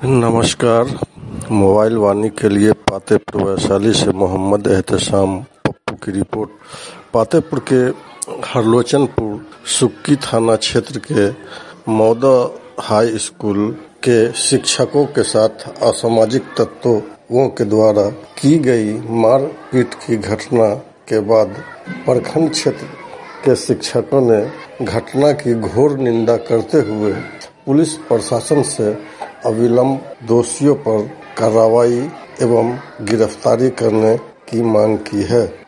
नमस्कार। मोबाइल वाणी के लिए पातेपुर वैशाली से मोहम्मद एहतेशाम पप्पू की रिपोर्ट। पातेपुर के हरलोचनपुर सुक्की थाना क्षेत्र के मौदा हाई स्कूल के शिक्षकों के साथ असामाजिक तत्वों के द्वारा की गई मारपीट की घटना के बाद प्रखंड क्षेत्र के शिक्षकों ने घटना की घोर निंदा करते हुए पुलिस प्रशासन से अविलंब दोषियों पर कार्रवाई एवं गिरफ्तारी करने की मांग की है।